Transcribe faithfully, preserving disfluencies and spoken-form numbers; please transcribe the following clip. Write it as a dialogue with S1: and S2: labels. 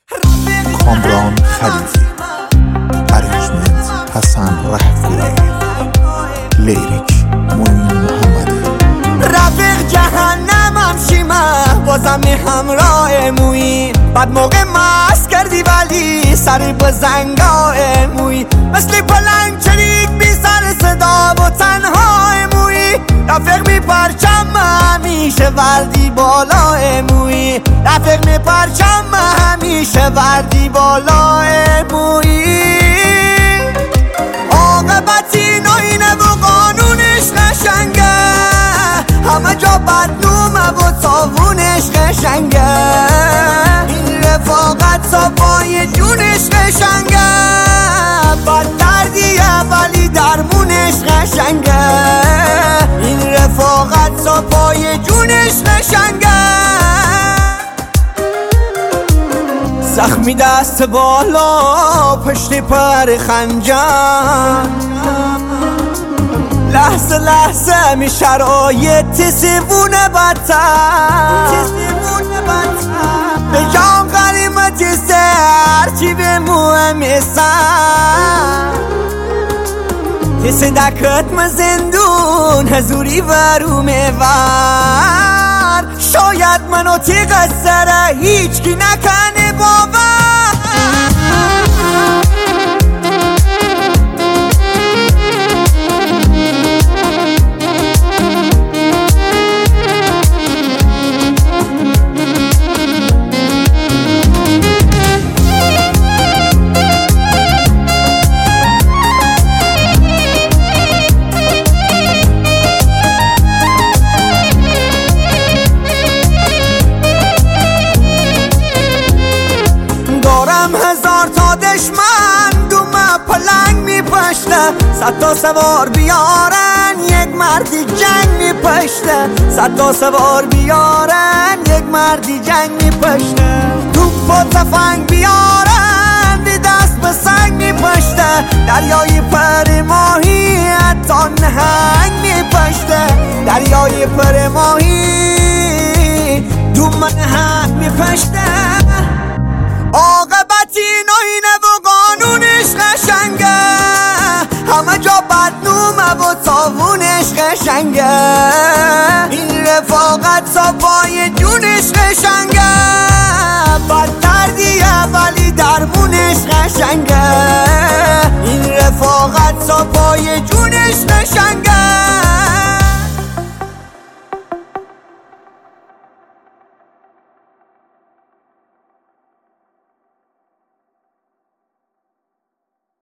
S1: کامران خلیفی، ارنجمنت حسن رهگوری، لیریک موین محمدی.
S2: رفیق جهنمم شیمه بازم همراه موی، بعد موقع مست کردی ولی سری به زنگاه موی، مثل پلنگ چریک بی سر صدا و تنها موی. رفیق می پرچم همیشه وردی بالای موی، رفیق می پرچم همیشه وردی بالای موی. عاقبتی ناینه و قانونش قشنگه، همه جا بدنومه و تاوونش قشنگه. این رفاقت صفای جونش قشنگه، بد دردیه ولی درمونش قشنگه. این رفاقت صفای جونش قشنگه. زخمی دست بالا پشت پر خنجر، لحظه لحظه می شرایط سیوونه بدتر، به جان قریمت سر چی به مهم سر. حس دکت ما زندون هزوری ورو میور، شاید منو تیغ سره هیچ کی نکنه باور. هزار تا دشمن دومه پلنگ می پشته، صد تا سوار بیارن یک مردی جنگ می پشته، صد تا سوار بیارن یک مردی جنگ می پشته. توپ و تفنگ بیارن بی دست به سنگ می پشته، دریای پر ماهی حتی نهنگ می پشته، دریای پر ماهی دومه نهنگ می پشته. عاقبتی ناینه و قانونش قشنگه، همه جا بدنومه و تاوونش قشنگه. این رفاقت صفای جونش قشنگه، بد دردیه ولی درمونش قشنگه. این رفاقت صفای جونش قشنگه.